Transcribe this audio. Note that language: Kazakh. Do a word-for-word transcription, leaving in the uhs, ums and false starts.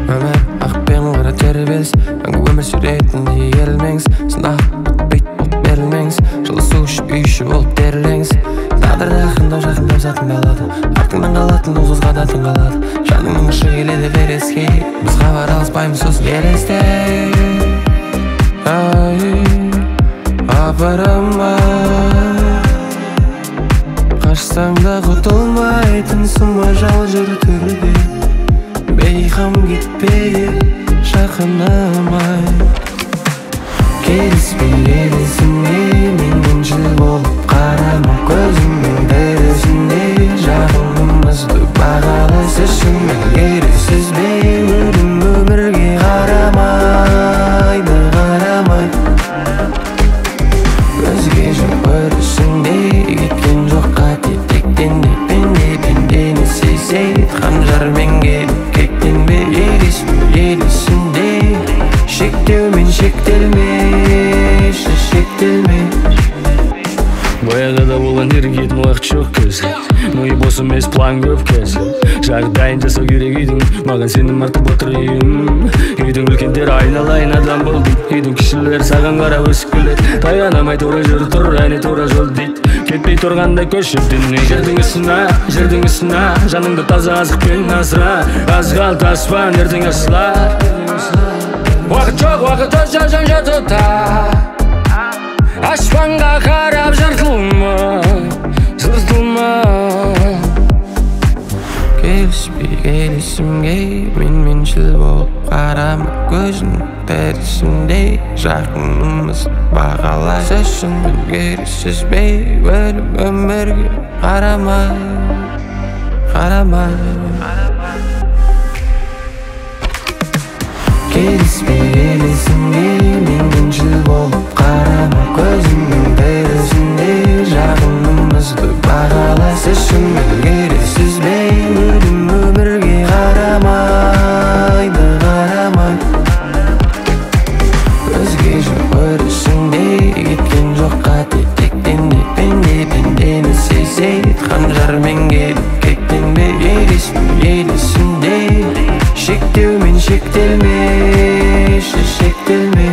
Өмір ақ пен қара тербеліс, мәңгі өмір сүретіндей ерілмеңіз. Сынақ бітпейді болып берілмеңіз, жылысу ішіп үй іші болып берілеңіз. Тағдырды ақындау жақындау сатын қалады, артыңнан қалатын ол қызға да түн қалады. Жаныңның ұшы келеді вереске, біз хабар алыспаймыз сосын елесте. Ай, апырым ай, қашсаң да құтылмайтынсың ба жал жүр түрде. Бейхам кетпей жақыным ай. Келіспей елесіңе менен жыл болып қарама, көзіңнің дәрісінде жағыңымызды бағалас үшін. Мен ересіз бе өлім өмірге қарамайды, қарамай. Өзге жоқ өрісінде кеткен жоқ қате тектен де пенде пендені сезеді. Қанжармен келіп кектенбе елеспе елесінде, шектеумен шектелме, шектелме. Баяғыда болған ерігетін уақыт жоқ көзі, миы бос емес план көп кәзір. Жағдайын жасау керек үйдің, маған сенім артып отыр үйім. Үйдің үлкендері айналайын адам бол дейді, үйдің кішілер саған қарап өсіп келеді. Таянамай тура жүр тұр, әне тура жол дейді. Кетпей тұрғандай көшіп дүние жердің үстіне, жердің үстіне. Жаныңды таза азықпен асыра, азғалт аспан ертең асылар. Уақыт жоқ, уақыт өз жазан жатыда, аспанға қарап жыртылма, жыртылма. Келіспей келісімге менменшіл болып қарама, көзіңнің дәрісінде жақынымыз бағалас үшін. Мен керісіз бе өлім өмірге қарамай, қарамай. Келіспей келісімге менменшіл болып қарама, көзіңнің дәрісінде жағынымызды бағалас үшін. Мен керісіз бе өлім өмірге қарамайды, қарамай. Өзге жоқ өрісінде кеткен жоқ қате тектен де пенде пендені сезеді. Қанжармен келіп кектенбе елеспе елесінде, шектеумен шектелме, шектелме.